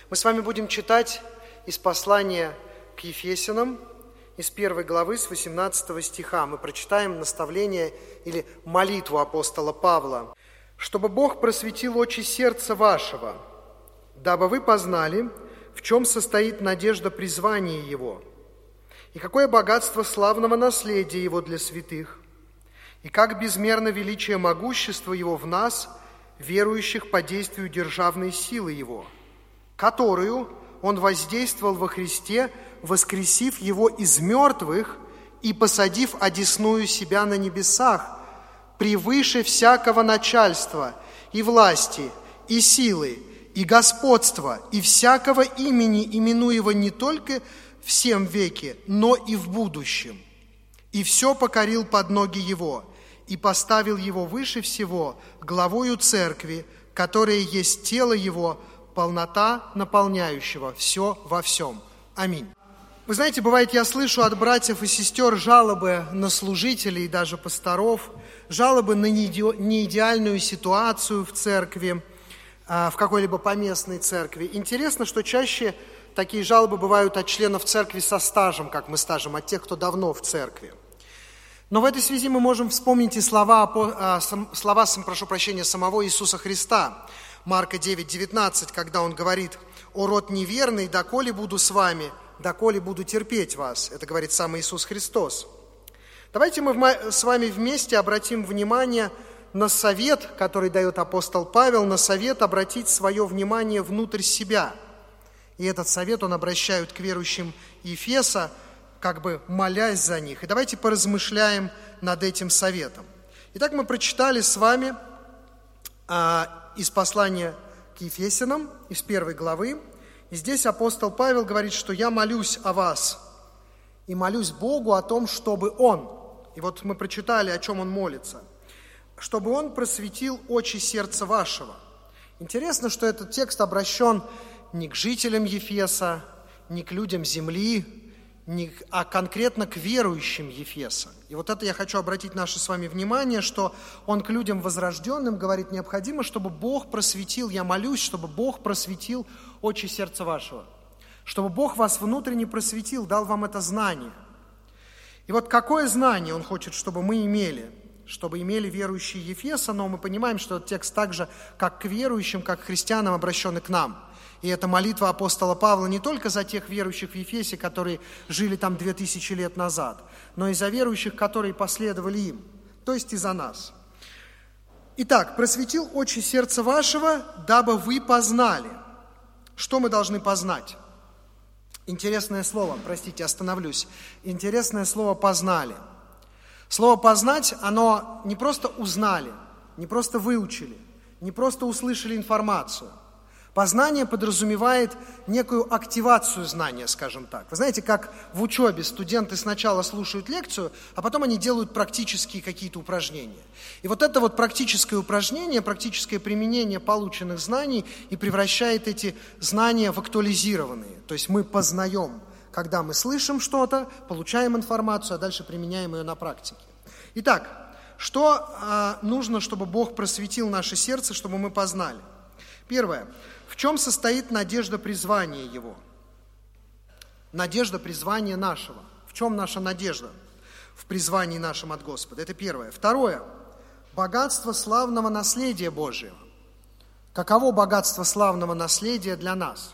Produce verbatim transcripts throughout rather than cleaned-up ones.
Мы с вами будем читать из послания к Ефесянам, из первой главы, с восемнадцатого стиха. Мы прочитаем наставление или молитву апостола Павла. «Чтобы Бог просветил очи сердца вашего, дабы вы познали, в чем состоит надежда призвания Его, и какое богатство славного наследия Его для святых, и как безмерно величие могущества Его в нас, верующих по действию державной силы Его, которую Он воздействовал во Христе, воскресив Его из мертвых и посадив одесную себя на небесах, превыше всякого начальства и власти, и силы, и господства, и всякого имени, именуемого не только в сем веке, но и в будущем. И все покорил под ноги Его, и поставил Его выше всего, главою церкви, которая есть тело Его, полнота наполняющего все во всем. Аминь». Вы знаете, бывает, я слышу от братьев и сестер жалобы на служителей и даже пасторов, жалобы на неидеальную ситуацию в церкви, в какой-либо поместной церкви. Интересно, что чаще такие жалобы бывают от членов церкви со стажем, как мы скажем, от тех, кто давно в церкви. Но в этой связи мы можем вспомнить и слова, слова, прошу прощения, самого Иисуса Христа, Марка девять девятнадцать, когда Он говорит: «О род неверный, доколе буду с вами, доколе буду терпеть вас». Это говорит сам Иисус Христос. Давайте мы с вами вместе обратим внимание на совет, который дает апостол Павел, на совет обратить свое внимание внутрь себя. И этот совет он обращает к верующим Ефеса, как бы молясь за них. И давайте поразмышляем над этим советом. Итак, мы прочитали с вами а, из послания к Ефесянам, из первой главы. И здесь апостол Павел говорит, что «я молюсь о вас и молюсь Богу о том, чтобы Он». И вот мы прочитали, о чем он молится. «Чтобы Он просветил очи сердца вашего». Интересно, что этот текст обращен не к жителям Ефеса, не к людям земли, не, а конкретно к верующим Ефеса. И вот это я хочу обратить наше с вами внимание, что он к людям возрожденным говорит: необходимо, чтобы Бог просветил, я молюсь, чтобы Бог просветил очи сердца вашего, чтобы Бог вас внутренне просветил, дал вам это знание. И вот какое знание он хочет, чтобы мы имели? Чтобы имели верующие Ефеса, но мы понимаем, что этот текст так же, как к верующим, как к христианам, обращен и к нам. И это молитва апостола Павла не только за тех верующих в Ефесе, которые жили там две тысячи лет назад, но и за верующих, которые последовали им, то есть и за нас. Итак, «просветил очи сердца вашего, дабы вы познали». Что мы должны познать? Интересное слово, простите, остановлюсь. Интересное слово «познали». Слово «познать», оно не просто узнали, не просто выучили, не просто услышали информацию. Познание подразумевает некую активацию знания, скажем так. Вы знаете, как в учебе студенты сначала слушают лекцию, а потом они делают практические какие-то упражнения. И вот это вот практическое упражнение, практическое применение полученных знаний и превращает эти знания в актуализированные. То есть мы познаем, когда мы слышим что-то, получаем информацию, а дальше применяем ее на практике. Итак, что э, нужно, чтобы Бог просветил наше сердце, чтобы мы познали? Первое. В чем состоит надежда призвания Его? Надежда призвания нашего. В чем наша надежда? В призвании нашем от Господа. Это первое. Второе. Богатство славного наследия Божьего. Каково богатство славного наследия для нас?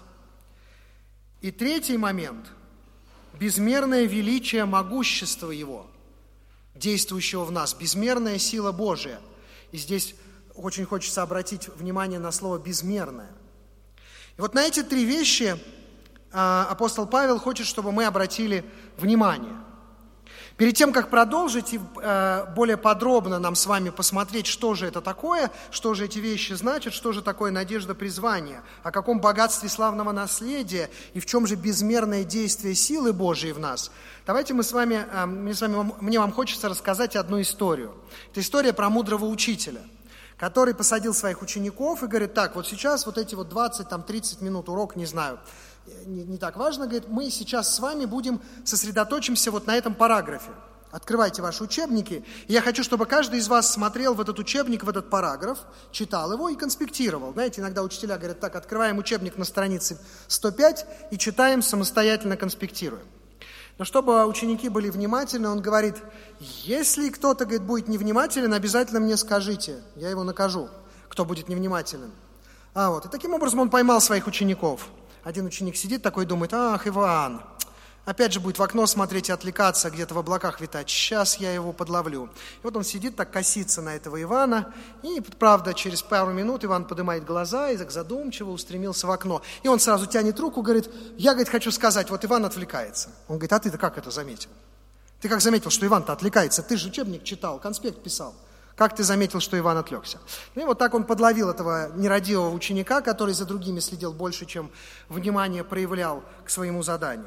И третий момент. Безмерное величие могущества Его, действующего в нас. Безмерная сила Божия. И здесь очень хочется обратить внимание на слово «безмерное». И вот на эти три вещи апостол Павел хочет, чтобы мы обратили внимание. Перед тем, как продолжить и более подробно нам с вами посмотреть, что же это такое, что же эти вещи значат, что же такое надежда призвания, о каком богатстве славного наследия и в чем же безмерное действие силы Божией в нас, давайте мы с вами, мне, с вами, мне вам хочется рассказать одну историю. Это история про мудрого учителя, который посадил своих учеников и говорит: так, вот сейчас вот эти вот двадцать-тридцать минут урок, не знаю, не, не так важно, говорит, мы сейчас с вами будем сосредоточимся вот на этом параграфе. Открывайте ваши учебники. И я хочу, чтобы каждый из вас смотрел в этот учебник, в этот параграф, читал его и конспектировал. Знаете, иногда учителя говорят, так, открываем учебник на странице сто пять и читаем, самостоятельно конспектируем. Но чтобы ученики были внимательны, он говорит, если кто-то, говорит, будет невнимателен, обязательно мне скажите, я его накажу, кто будет невнимателен. А вот, и таким образом он поймал своих учеников. Один ученик сидит такой, думает, ах, Иван, опять же будет в окно смотреть и отвлекаться, где-то в облаках витать. Сейчас я его подловлю. И вот он сидит, так косится на этого Ивана. И, правда, через пару минут Иван поднимает глаза и так задумчиво устремился в окно. И он сразу тянет руку, говорит, я, говорит, хочу сказать, вот Иван отвлекается. Он говорит, а ты-то как это заметил? Ты как заметил, что Иван-то отвлекается? Ты же учебник читал, конспект писал. Как ты заметил, что Иван отвлекся? Ну и вот так он подловил этого нерадивого ученика, который за другими следил больше, чем внимание проявлял к своему заданию.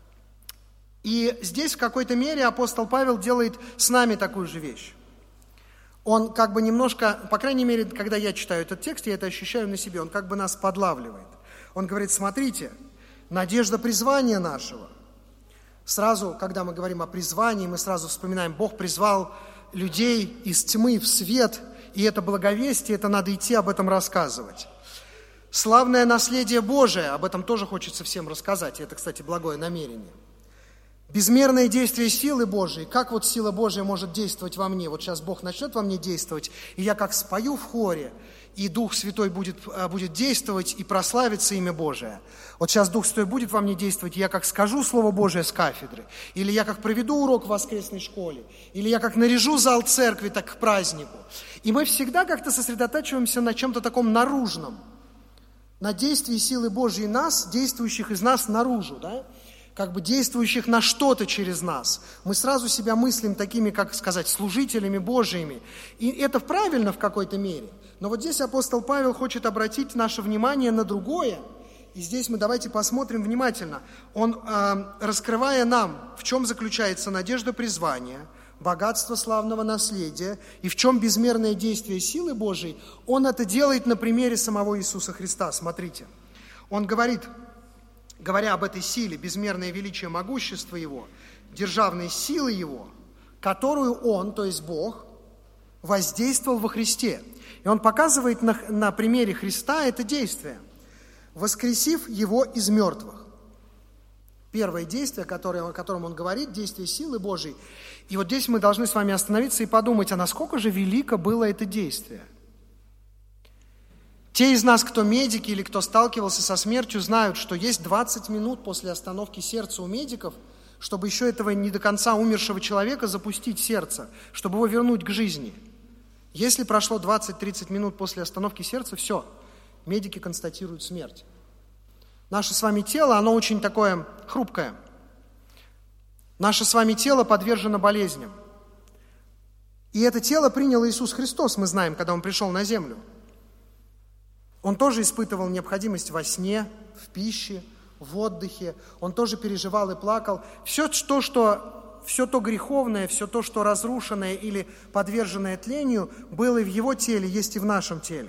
И здесь в какой-то мере апостол Павел делает с нами такую же вещь. Он как бы немножко, по крайней мере, когда я читаю этот текст, я это ощущаю на себе, он как бы нас подлавливает. Он говорит, смотрите, надежда призвания нашего. Сразу, когда мы говорим о призвании, мы сразу вспоминаем, Бог призвал людей из тьмы в свет, и это благовестие, это надо идти об этом рассказывать. Славное наследие Божие, об этом тоже хочется всем рассказать, и это, кстати, благое намерение. Безмерное действие силы Божией. Как вот сила Божия может действовать во мне? Вот сейчас Бог начнет во мне действовать, и я как спою в хоре, и Дух Святой будет, будет действовать, и прославится имя Божие. Вот сейчас Дух Святой будет во мне действовать, и я как скажу Слово Божие с кафедры, или я как проведу урок в воскресной школе, или я как наряжу зал церкви так к празднику. И мы всегда как-то сосредотачиваемся на чем-то таком наружном, на действии силы Божьей нас, действующих из нас наружу, да? Как бы действующих на что-то через нас. Мы сразу себя мыслим такими, как сказать, служителями Божьими. И это правильно в какой-то мере. Но вот здесь апостол Павел хочет обратить наше внимание на другое. И здесь мы давайте посмотрим внимательно. Он, э, раскрывая нам, в чем заключается надежда призвания, богатство славного наследия и в чем безмерное действие силы Божией, он это делает на примере самого Иисуса Христа. Смотрите. Он говорит... говоря об этой силе, безмерное величие могущества Его, державной силы Его, которую Он, то есть Бог, воздействовал во Христе. И Он показывает на, на примере Христа это действие, воскресив Его из мертвых. Первое действие, которое, о котором Он говорит, действие силы Божией. И вот здесь мы должны с вами остановиться и подумать, а насколько же велико было это действие. Те из нас, кто медики или кто сталкивался со смертью, знают, что есть двадцать минут после остановки сердца у медиков, чтобы еще этого не до конца умершего человека запустить сердце, чтобы его вернуть к жизни. Если прошло двадцать-тридцать минут после остановки сердца, все, медики констатируют смерть. Наше с вами тело, оно очень такое хрупкое. Наше с вами тело подвержено болезням. И это тело принял Иисус Христос, мы знаем, когда Он пришел на землю. Он тоже испытывал необходимость во сне, в пище, в отдыхе. Он тоже переживал и плакал. Все то, что, все то греховное, все то, что разрушенное или подверженное тлению, было и в его теле, есть и в нашем теле.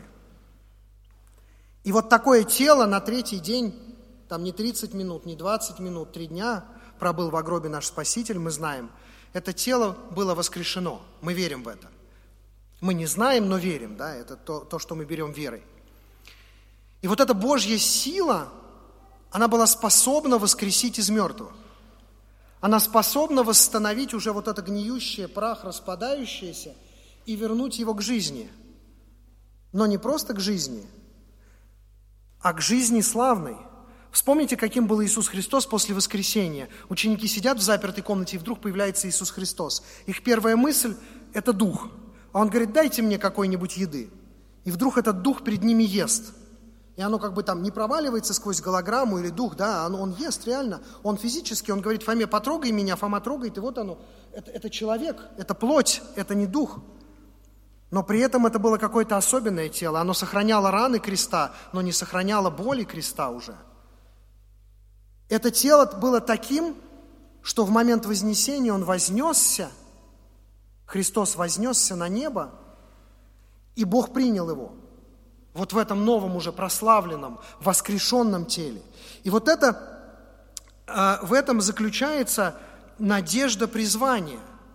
И вот такое тело на третий день, там не тридцать минут, не двадцать минут, три дня пробыл в гробе наш Спаситель, мы знаем. Это тело было воскрешено. Мы верим в это. Мы не знаем, но верим. Да? Это то, то, что мы берем верой. И вот эта Божья сила, она была способна воскресить из мертвых. Она способна восстановить уже вот это гниющее, прах распадающееся и вернуть его к жизни. Но не просто к жизни, а к жизни славной. Вспомните, каким был Иисус Христос после воскресения. Ученики сидят в запертой комнате, и вдруг появляется Иисус Христос. Их первая мысль – это дух. А Он говорит, дайте мне какой-нибудь еды. И вдруг этот дух перед ними ест. И оно как бы там не проваливается сквозь голограмму или дух, да, оно, он ест реально, он физически, он говорит, Фоме, потрогай меня, Фома трогает, и вот оно, это, это человек, это плоть, это не дух. Но при этом это было какое-то особенное тело, оно сохраняло раны креста, но не сохраняло боли креста уже. Это тело было таким, что в момент вознесения он вознесся, Христос вознесся на небо, и Бог принял его. Вот в этом новом уже прославленном, воскрешенном теле. И вот это, в этом заключается надежда призвания.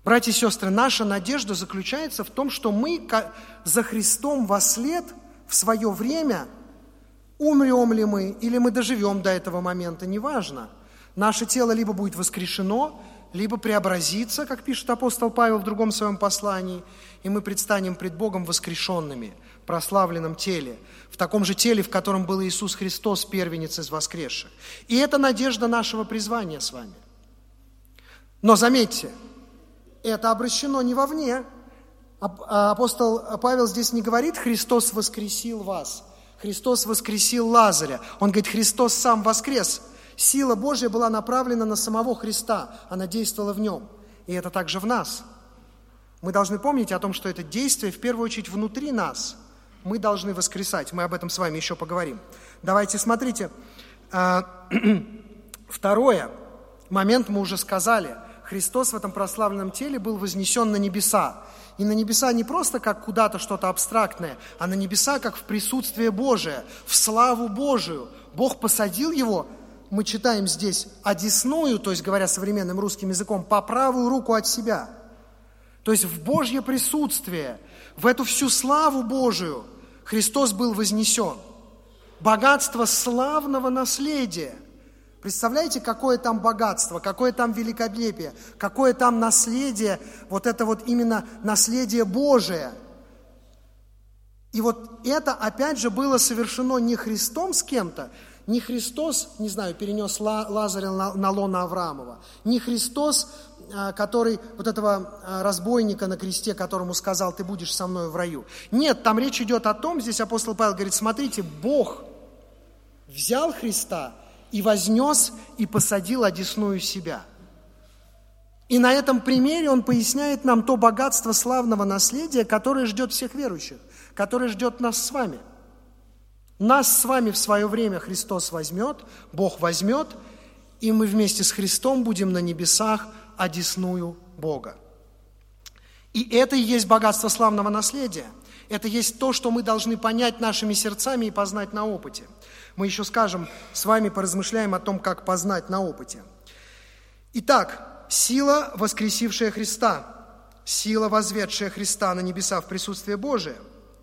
Братья и сестры, наша надежда заключается в том, что мы за Христом вослед в свое время, умрем ли мы или мы доживем до этого момента, неважно. Наше тело либо будет воскрешено, либо преобразится, как пишет апостол Павел в другом своем послании, и мы предстанем пред Богом воскрешенными, в прославленном теле, в таком же теле, в котором был Иисус Христос, первенец из воскресших. И это надежда нашего призвания с вами. Но заметьте, это обращено не вовне. Апостол Павел здесь не говорит «Христос воскресил вас», «Христос воскресил Лазаря». Он говорит «Христос сам воскрес». Сила Божья была направлена на самого Христа, она действовала в нем. И это также в нас. Мы должны помнить о том, что это действие в первую очередь внутри нас. Мы должны воскресать. Мы об этом с вами еще поговорим. Давайте, смотрите. Второе. Момент мы уже сказали. Христос в этом прославленном теле был вознесен на небеса. И на небеса не просто как куда-то что-то абстрактное, а на небеса как в присутствие Божие, в славу Божию. Бог посадил его, мы читаем здесь, одесную, то есть, говоря современным русским языком, по правую руку от себя. То есть в Божье присутствие, в эту всю славу Божию Христос был вознесен. Богатство славного наследия. Представляете, какое там богатство, какое там великолепие, какое там наследие, вот это вот именно наследие Божие. И вот это, опять же, было совершено не Христом с кем-то, не Христос, не знаю, перенес Лазаря на лоно Авраамова, не Христос, который, вот этого разбойника на кресте, которому сказал, ты будешь со мной в раю. Нет, там речь идет о том, здесь апостол Павел говорит, смотрите, Бог взял Христа и вознес, и посадил одесную себя. И на этом примере он поясняет нам то богатство славного наследия, которое ждет всех верующих, которое ждет нас с вами. Нас с вами в свое время Христос возьмет, Бог возьмет, и мы вместе с Христом будем на небесах одесную Бога. И это и есть богатство славного наследия. Это есть то, что мы должны понять нашими сердцами и познать на опыте. Мы еще скажем, с вами поразмышляем о том, как познать на опыте. Итак, сила, воскресившая Христа, сила, возведшая Христа на небеса в присутствие Божие.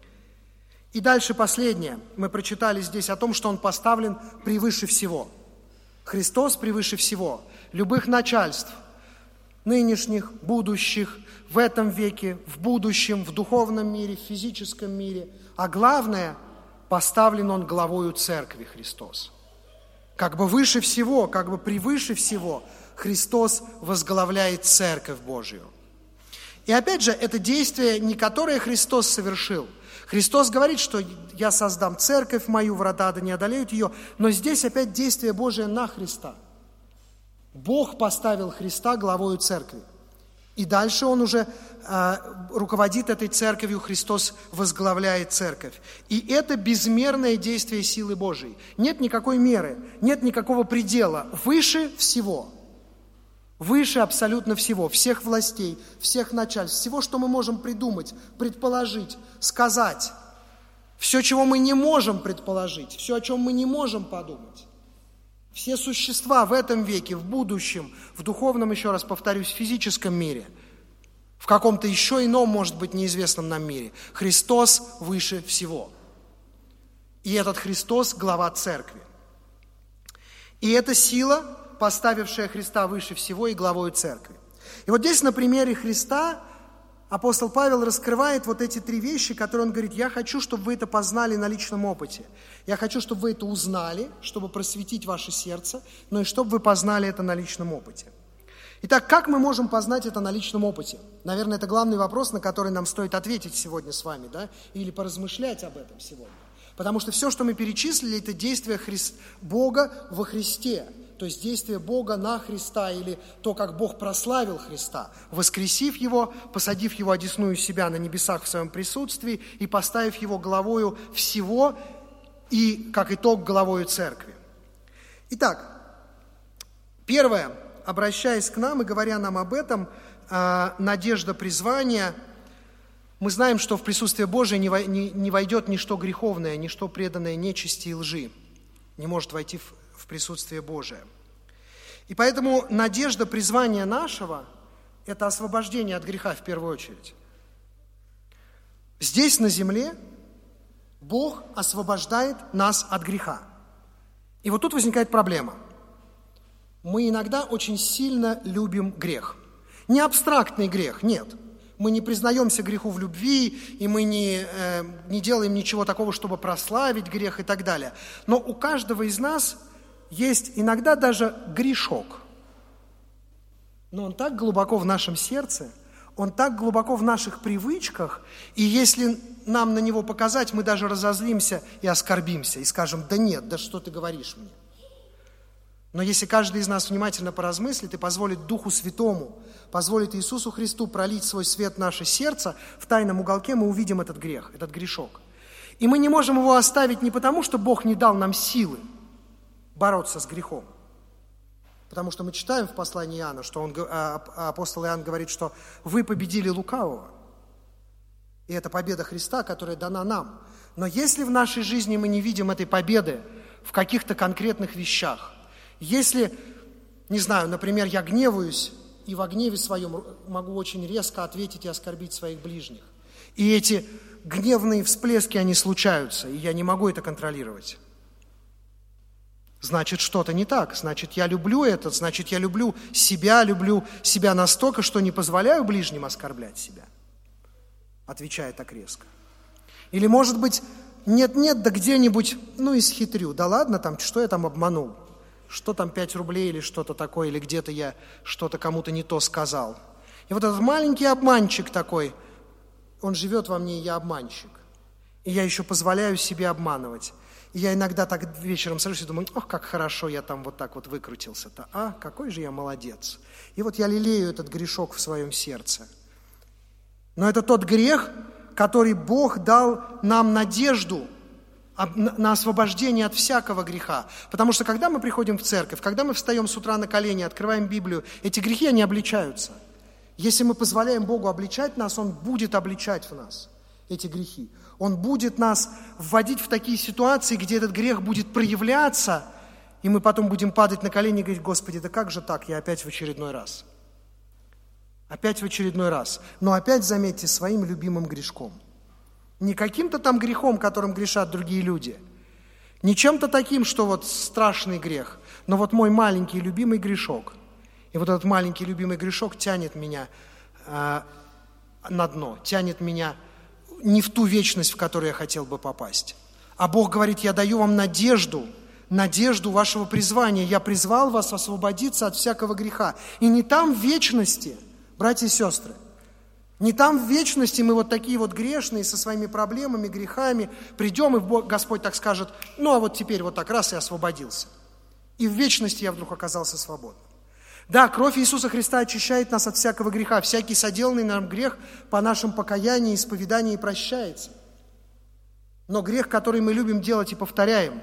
И дальше последнее. Мы прочитали здесь о том, что Он поставлен превыше всего. Христос превыше всего. Любых начальств, нынешних, будущих, в этом веке, в будущем, в духовном мире, в физическом мире. А главное, поставлен Он главою церкви Христос. Как бы выше всего, как бы превыше всего Христос возглавляет церковь Божию. И опять же, это действие, не которое Христос совершил. Христос говорит, что я создам церковь мою, врата ада не одолеют ее, но здесь опять действие Божие на Христа. Бог поставил Христа главою церкви. И дальше Он уже э, руководит этой церковью, Христос возглавляет церковь. И это безмерное действие силы Божией. Нет никакой меры, нет никакого предела. Выше всего. Выше абсолютно всего, всех властей, всех начальств, всего, что мы можем придумать, предположить, сказать. Все, чего мы не можем предположить, все, о чем мы не можем подумать. Все существа в этом веке, в будущем, в духовном, еще раз повторюсь, физическом мире, в каком-то еще ином, может быть, неизвестном нам мире, Христос выше всего. И этот Христос – глава церкви. И эта сила, поставившая Христа выше всего и главою церкви. И вот здесь на примере Христа апостол Павел раскрывает вот эти три вещи, которые он говорит, я хочу, чтобы вы это познали на личном опыте. Я хочу, чтобы вы это узнали, чтобы просветить ваше сердце, но и чтобы вы познали это на личном опыте. Итак, как мы можем познать это на личном опыте? Наверное, это главный вопрос, на который нам стоит ответить сегодня с вами, да, или поразмышлять об этом сегодня. Потому что все, что мы перечислили, это действие Христ... Бога во Христе. То есть действие Бога на Христа, или то, как Бог прославил Христа, воскресив Его, посадив Его одесную себя на небесах в Своем присутствии и поставив Его главою всего и, как итог, главою церкви. Итак, первое, обращаясь к нам и говоря нам об этом, надежда призвания, мы знаем, что в присутствие Божие не войдет ничто греховное, ничто преданное нечисти и лжи, не может войти в в присутствие Божие. И поэтому надежда призвания нашего – это освобождение от греха в первую очередь. Здесь, на земле, Бог освобождает нас от греха. И вот тут возникает проблема. Мы иногда очень сильно любим грех. Не абстрактный грех, нет. Мы не признаемся греху в любви, и мы не, э, не делаем ничего такого, чтобы прославить грех и так далее. Но у каждого из нас есть иногда даже грешок. Но он так глубоко в нашем сердце, он так глубоко в наших привычках, и если нам на него показать, мы даже разозлимся и оскорбимся, и скажем: да нет, да что ты говоришь мне? Но если каждый из нас внимательно поразмыслит и позволит Духу Святому, позволит Иисусу Христу пролить свой свет в наше сердце, в тайном уголке мы увидим этот грех, этот грешок. И мы не можем его оставить не потому, что Бог не дал нам силы бороться с грехом. Потому что мы читаем в послании Иоанна, что он, апостол Иоанн говорит, что вы победили лукавого. И это победа Христа, которая дана нам. Но если в нашей жизни мы не видим этой победы в каких-то конкретных вещах, если, не знаю, например, я гневаюсь, и во гневе своем могу очень резко ответить и оскорбить своих ближних, и эти гневные всплески, они случаются, и я не могу это контролировать, значит, что-то не так. Значит, я люблю это, значит, я люблю себя, люблю себя настолько, что не позволяю ближним оскорблять себя, отвечая так резко. Или, может быть, нет-нет, да где-нибудь, ну, исхитрю, да ладно, там, что я там обманул, что там пять рублей или что-то такое, или где-то я что-то кому-то не то сказал. И вот этот маленький обманщик такой, он живет во мне, и я обманщик. И я еще позволяю себе обманывать. И я иногда так вечером сажусь и думаю: ох, как хорошо я там вот так вот выкрутился-то, а, какой же я молодец. И вот я лелею этот грешок в своем сердце. Но это тот грех, который Бог дал нам надежду на освобождение от всякого греха. Потому что когда мы приходим в церковь, когда мы встаем с утра на колени, открываем Библию, эти грехи, они обличаются. Если мы позволяем Богу обличать нас, Он будет обличать в нас эти грехи. Он будет нас вводить в такие ситуации, где этот грех будет проявляться, и мы потом будем падать на колени и говорить: Господи, да как же так, я опять в очередной раз. Опять в очередной раз. Но опять, заметьте, своим любимым грешком. Не каким-то там грехом, которым грешат другие люди. Не чем-то таким, что вот страшный грех, но вот мой маленький любимый грешок. И вот этот маленький любимый грешок тянет меня э, на дно, тянет меня не в ту вечность, в которую я хотел бы попасть. А Бог говорит: я даю вам надежду, надежду вашего призвания. Я призвал вас освободиться от всякого греха. И не там в вечности, братья и сестры, не там в вечности мы вот такие вот грешные со своими проблемами, грехами придем, и Господь так скажет: ну а вот теперь вот так раз и освободился. И в вечности я вдруг оказался свободным. Да, кровь Иисуса Христа очищает нас от всякого греха. Всякий соделанный нам грех по нашему покаянию и исповедании прощается. Но грех, который мы любим делать и повторяем,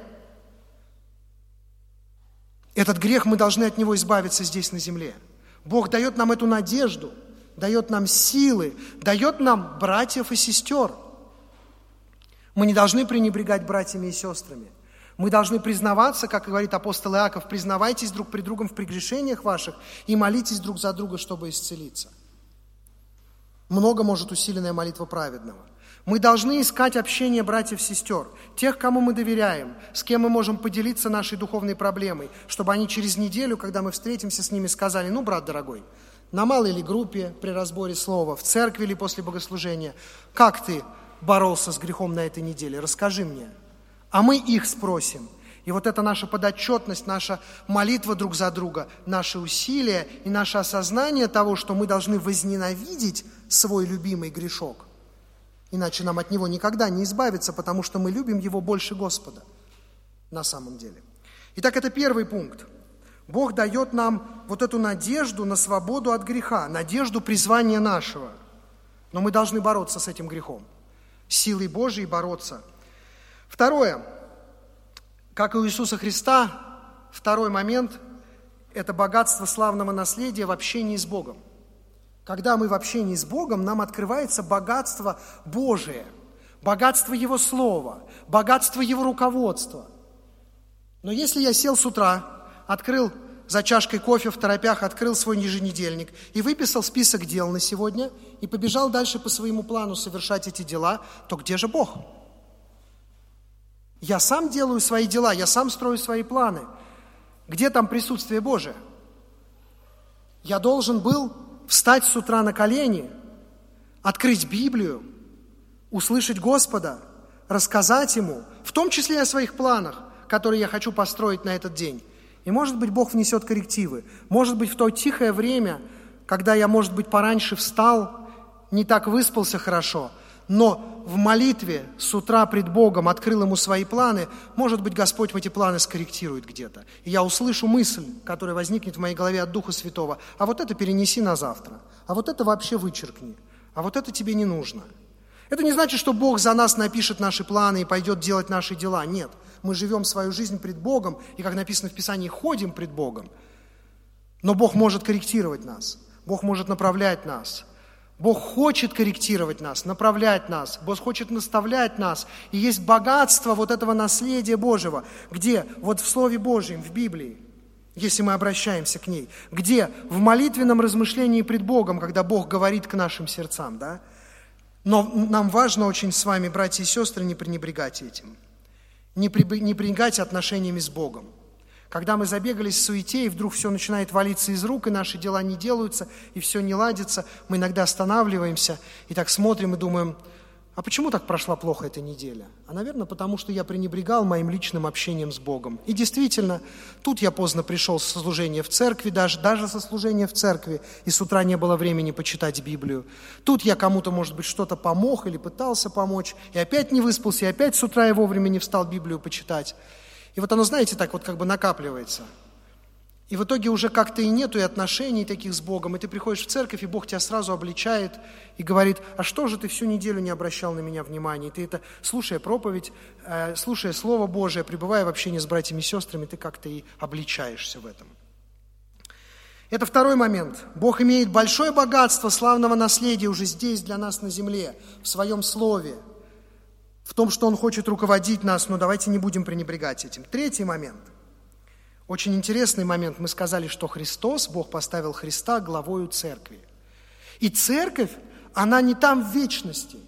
этот грех, мы должны от него избавиться здесь на земле. Бог дает нам эту надежду, дает нам силы, дает нам братьев и сестер. Мы не должны пренебрегать братьями и сестрами. Мы должны признаваться, как говорит апостол Иаков: признавайтесь друг пред другом в прегрешениях ваших и молитесь друг за друга, чтобы исцелиться. Много может усиленная молитва праведного. Мы должны искать общение братьев и сестер, тех, кому мы доверяем, с кем мы можем поделиться нашей духовной проблемой, чтобы они через неделю, когда мы встретимся с ними, сказали: ну, брат дорогой, на малой ли группе при разборе слова, в церкви или после богослужения, как ты боролся с грехом на этой неделе? Расскажи мне. А мы их спросим. И вот это наша подотчетность, наша молитва друг за друга, наши усилия и наше осознание того, что мы должны возненавидеть свой любимый грешок. Иначе нам от него никогда не избавиться, потому что мы любим его больше Господа на самом деле. Итак, это первый пункт. Бог дает нам вот эту надежду на свободу от греха, надежду призвания нашего. Но мы должны бороться с этим грехом. Силой Божией бороться. Второе. Как и у Иисуса Христа, второй момент – это богатство славного наследия в общении с Богом. Когда мы в общении с Богом, нам открывается богатство Божие, богатство Его Слова, богатство Его руководства. Но если я сел с утра, открыл за чашкой кофе в торопях открыл свой еженедельник и выписал список дел на сегодня и побежал дальше по своему плану совершать эти дела, то где же Бог? Я сам делаю свои дела, я сам строю свои планы. Где там присутствие Божие? Я должен был встать с утра на колени, открыть Библию, услышать Господа, рассказать Ему, в том числе и о своих планах, которые я хочу построить на этот день. И, может быть, Бог внесет коррективы. Может быть, в то тихое время, когда я, может быть, пораньше встал, не так выспался хорошо, но в молитве с утра пред Богом открыл Ему свои планы, может быть, Господь эти планы скорректирует где-то. И я услышу мысль, которая возникнет в моей голове от Духа Святого, а вот это перенеси на завтра, а вот это вообще вычеркни, а вот это тебе не нужно. Это не значит, что Бог за нас напишет наши планы и пойдет делать наши дела. Нет, мы живем свою жизнь пред Богом, и, как написано в Писании, ходим пред Богом. Но Бог может корректировать нас, Бог может направлять нас. Бог хочет корректировать нас, направлять нас, Бог хочет наставлять нас. И есть богатство вот этого наследия Божьего, где вот в Слове Божьем, в Библии, если мы обращаемся к ней, где в молитвенном размышлении пред Богом, когда Бог говорит к нашим сердцам, да? Но нам важно очень с вами, братья и сестры, не пренебрегать этим, не пренебрегать отношениями с Богом. Когда мы забегались в суете, и вдруг все начинает валиться из рук, и наши дела не делаются, и все не ладится, мы иногда останавливаемся и так смотрим и думаем, а почему так прошла плохо эта неделя? А, наверное, потому что я пренебрегал моим личным общением с Богом. И действительно, тут я поздно пришел со служения в церкви, даже, даже со служения в церкви, и с утра не было времени почитать Библию. Тут я кому-то, может быть, что-то помог или пытался помочь, и опять не выспался, и опять с утра я вовремя не встал Библию почитать. И вот оно, знаете, так вот как бы накапливается. И в итоге уже как-то и нету и отношений таких с Богом, и ты приходишь в церковь, и Бог тебя сразу обличает и говорит, а что же ты всю неделю не обращал на меня внимания? И ты это, слушая проповедь, э, слушая Слово Божие, пребывая в общении с братьями и сестрами, ты как-то и обличаешься в этом. Это второй момент. Бог имеет большое богатство славного наследия уже здесь, для нас на земле, в Своем Слове, в том, что Он хочет руководить нас, но давайте не будем пренебрегать этим. Третий момент. Очень интересный момент. Мы сказали, что Христос, Бог поставил Христа главою церкви. И церковь, она не там в вечности.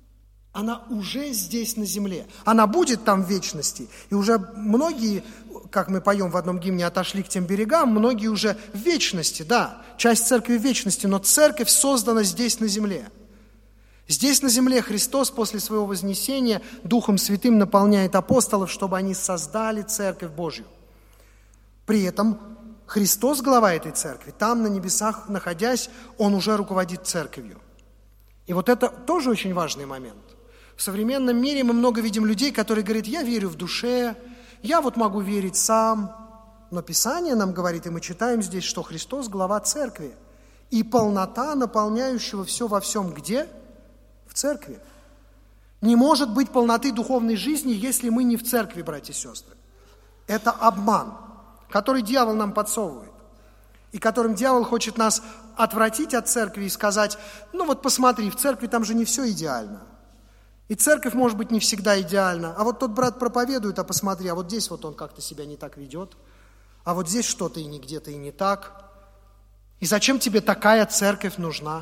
Она уже здесь на земле. Она будет там в вечности. И уже многие, как мы поем в одном гимне, отошли к тем берегам, многие уже в вечности, да, часть церкви в вечности, но церковь создана здесь на земле. Здесь на земле Христос после своего вознесения Духом Святым наполняет апостолов, чтобы они создали церковь Божью. При этом Христос, глава этой церкви, там на небесах находясь, Он уже руководит церковью. И вот это тоже очень важный момент. В современном мире мы много видим людей, которые говорят, я верю в душе, я вот могу верить сам. Но Писание нам говорит, и мы читаем здесь, что Христос глава церкви. И полнота наполняющего все во всем где? В церкви. Не может быть полноты духовной жизни, если мы не в церкви, братья и сестры. Это обман, который дьявол нам подсовывает, и которым дьявол хочет нас отвратить от церкви и сказать, ну вот посмотри, в церкви там же не все идеально. И церковь, может быть, не всегда идеальна. А вот тот брат проповедует, а посмотри, а вот здесь вот он как-то себя не так ведет, а вот здесь что-то и не где-то и не так. И зачем тебе такая церковь нужна?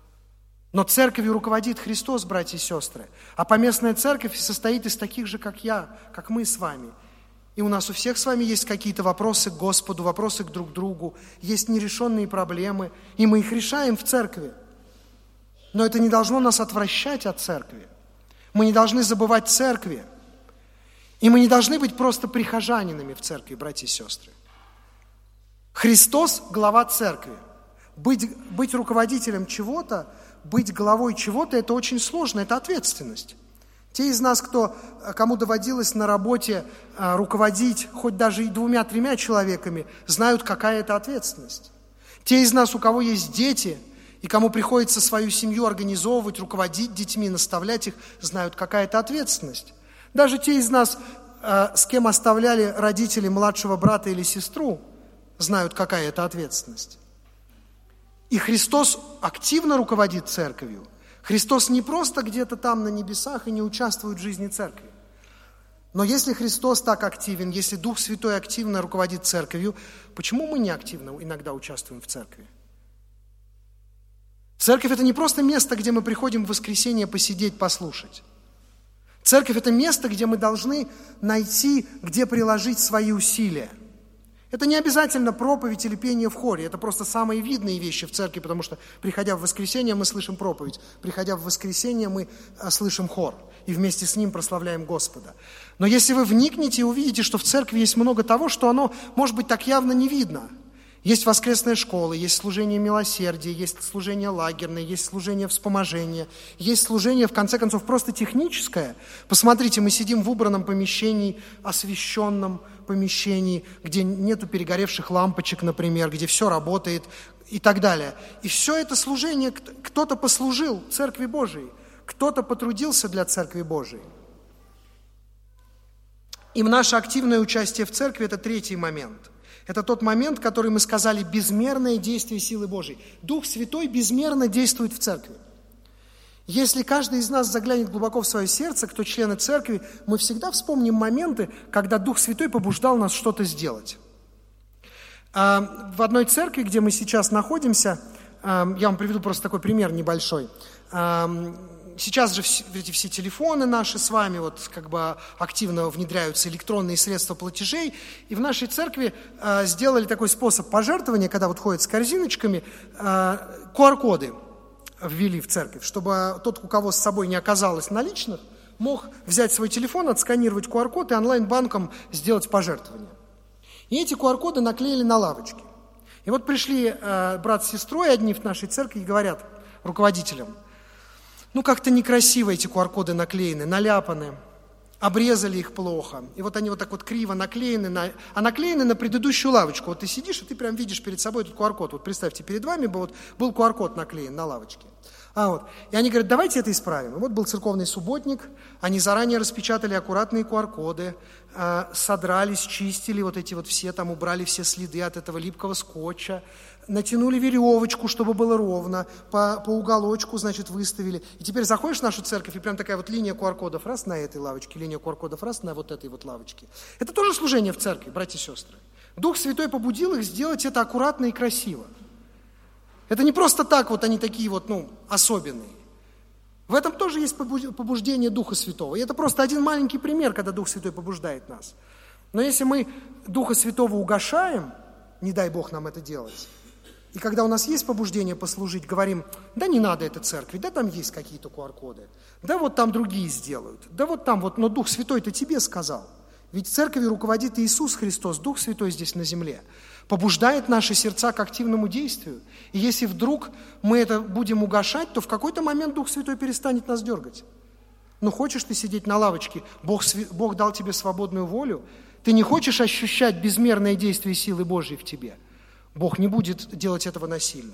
Но церковью руководит Христос, братья и сестры. А поместная церковь состоит из таких же, как я, как мы с вами. И у нас у всех с вами есть какие-то вопросы к Господу, вопросы к друг другу, есть нерешенные проблемы, и мы их решаем в церкви. Но это не должно нас отвращать от церкви. Мы не должны забывать церкви. И мы не должны быть просто прихожанинами в церкви, братья и сестры. Христос – глава церкви. Быть, быть руководителем чего-то, быть главой чего-то – это очень сложно, это ответственность. Те из нас, кто, кому доводилось на работе а, руководить хоть даже и двумя-тремя человеками, знают, какая это ответственность. Те из нас, у кого есть дети, и кому приходится свою семью организовывать, руководить детьми, наставлять их, знают, какая это ответственность. Даже те из нас, а, с кем оставляли родители младшего брата или сестру, знают, какая это ответственность. И Христос активно руководит церковью. Христос не просто где-то там на небесах и не участвует в жизни церкви. Но если Христос так активен, если Дух Святой активно руководит церковью, почему мы не активно иногда участвуем в церкви? Церковь – это не просто место, где мы приходим в воскресенье посидеть, послушать. Церковь – это место, где мы должны найти, где приложить свои усилия. Это не обязательно проповедь или пение в хоре, это просто самые видные вещи в церкви, потому что, приходя в воскресенье, мы слышим проповедь, приходя в воскресенье, мы слышим хор, и вместе с ним прославляем Господа. Но если вы вникнете и увидите, что в церкви есть много того, что оно, может быть, так явно не видно. Есть воскресная школа, есть служение милосердия, есть служение лагерное, есть служение вспоможения, есть служение, в конце концов, просто техническое. Посмотрите, мы сидим в убранном помещении, освещенном помещении, где нету перегоревших лампочек, например, где все работает и так далее. И все это служение, кто-то послужил Церкви Божией, кто-то потрудился для Церкви Божией. И наше активное участие в церкви – это третий момент. Это тот момент, который мы сказали, безмерное действие силы Божией. Дух Святой безмерно действует в церкви. Если каждый из нас заглянет глубоко в свое сердце, кто члены церкви, мы всегда вспомним моменты, когда Дух Святой побуждал нас что-то сделать. В одной церкви, где мы сейчас находимся, я вам приведу просто такой пример небольшой. Сейчас же эти все телефоны наши с вами вот как бы активно внедряются электронные средства платежей. И в нашей церкви э, сделали такой способ пожертвования, когда вот ходят с корзиночками, э, ку ар-коды ввели в церковь, чтобы тот, у кого с собой не оказалось наличных, мог взять свой телефон, отсканировать ку ар-код и онлайн-банком сделать пожертвование. И эти ку ар-коды наклеили на лавочки. И вот пришли э, брат с сестрой одни в нашей церкви и говорят руководителям: ну, как-то некрасиво эти ку ар-коды наклеены, наляпаны, обрезали их плохо. И вот они вот так вот криво наклеены, на... а наклеены на предыдущую лавочку. Вот ты сидишь, и ты прям видишь перед собой этот ку ар-код. Вот представьте, перед вами был, вот, был ку ар-код наклеен на лавочке. А вот. И они говорят, давайте это исправим. И вот был церковный субботник, они заранее распечатали аккуратные ку ар-коды, э, содрали, счистили вот эти вот все, там убрали все следы от этого липкого скотча, натянули веревочку, чтобы было ровно, по, по уголочку, значит, выставили. И теперь заходишь в нашу церковь, и прям такая вот линия ку ар-кодов раз на этой лавочке, линия ку ар-кодов раз на вот этой вот лавочке. Это тоже служение в церкви, братья и сестры. Дух Святой побудил их сделать это аккуратно и красиво. Это не просто так вот они такие вот, ну, особенные. В этом тоже есть побуждение Духа Святого. И это просто один маленький пример, когда Дух Святой побуждает нас. Но если мы Духа Святого угашаем, не дай Бог нам это делать, и когда у нас есть побуждение послужить, говорим, да не надо это церкви, да там есть какие-то ку ар-коды, да вот там другие сделают, да вот там вот, но Дух Святой-то тебе сказал. Ведь церковью руководит Иисус Христос, Дух Святой здесь на земле, побуждает наши сердца к активному действию. И если вдруг мы это будем угашать, то в какой-то момент Дух Святой перестанет нас дергать. Ну хочешь ты сидеть на лавочке, Бог, Бог дал тебе свободную волю, ты не хочешь ощущать безмерное действие силы Божьей в тебе, Бог не будет делать этого насильно.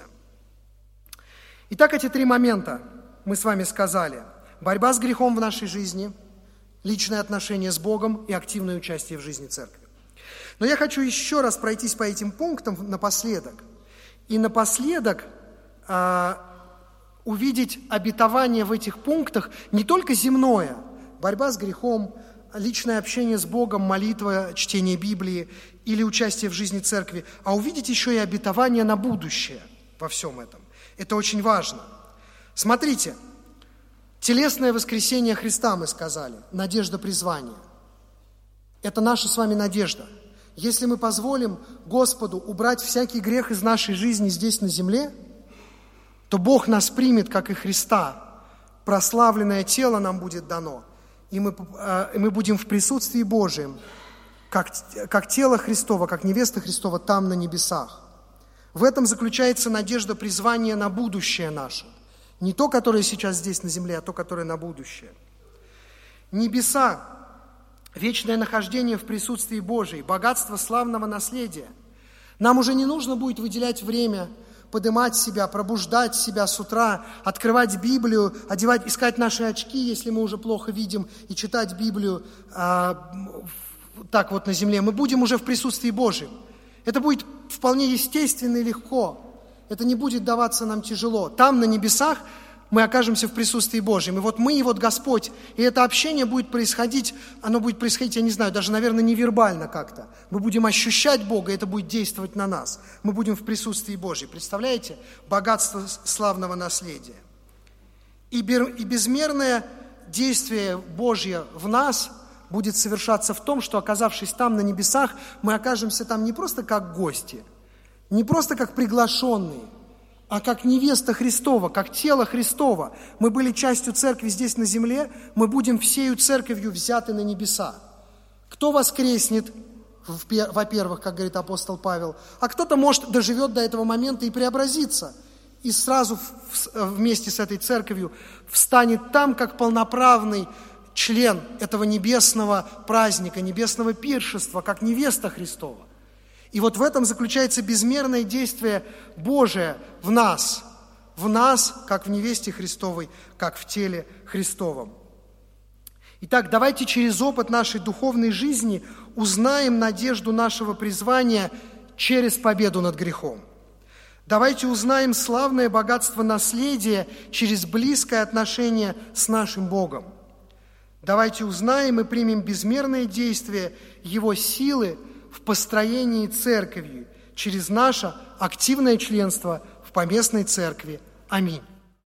Итак, эти три момента мы с вами сказали. Борьба с грехом в нашей жизни, личные отношения с Богом и активное участие в жизни церкви. Но я хочу еще раз пройтись по этим пунктам напоследок. И напоследок э, увидеть обетование в этих пунктах не только земное, борьба с грехом, личное общение с Богом, молитва, чтение Библии или участие в жизни церкви, а увидеть еще и обетование на будущее во всем этом. Это очень важно. Смотрите, телесное воскресение Христа, мы сказали, надежда призвания. Это наша с вами надежда. Если мы позволим Господу убрать всякий грех из нашей жизни здесь на земле, то Бог нас примет, как и Христа. Прославленное тело нам будет дано, и мы, и мы будем в присутствии Божьем, как, как тело Христово, как невеста Христова там на небесах. В этом заключается надежда призвания на будущее наше. Не то, которое сейчас здесь на земле, а то, которое на будущее. Небеса, вечное нахождение в присутствии Божьем, богатство славного наследия. Нам уже не нужно будет выделять время, поднимать себя, пробуждать себя с утра, открывать Библию, одевать, искать наши очки, если мы уже плохо видим, и читать Библию а, так вот на земле. Мы будем уже в присутствии Божьем. Это будет вполне естественно и легко. Это не будет даваться нам тяжело. Там, на небесах, мы окажемся в присутствии Божьем. И вот мы, и вот Господь. И это общение будет происходить, оно будет происходить, я не знаю, даже, наверное, невербально как-то. Мы будем ощущать Бога, и это будет действовать на нас. Мы будем в присутствии Божьем. Представляете? Богатство славного наследия. И безмерное действие Божье в нас будет совершаться в том, что, оказавшись там, на небесах, мы окажемся там не просто как гости, не просто как приглашенные, а как невеста Христова, как тело Христова. Мы были частью церкви здесь на земле, мы будем всею церковью взяты на небеса. Кто воскреснет, во-первых, как говорит апостол Павел, а кто-то, может, доживет до этого момента и преобразится, и сразу вместе с этой церковью встанет там, как полноправный член этого небесного праздника, небесного пиршества, как невеста Христова. И вот в этом заключается безмерное действие Божие в нас, в нас, как в невесте Христовой, как в теле Христовом. Итак, давайте через опыт нашей духовной жизни узнаем надежду нашего призвания через победу над грехом. Давайте узнаем славное богатство наследия через близкое отношение с нашим Богом. Давайте узнаем и примем безмерное действие Его силы в построении церкви через наше активное членство в поместной церкви. Аминь.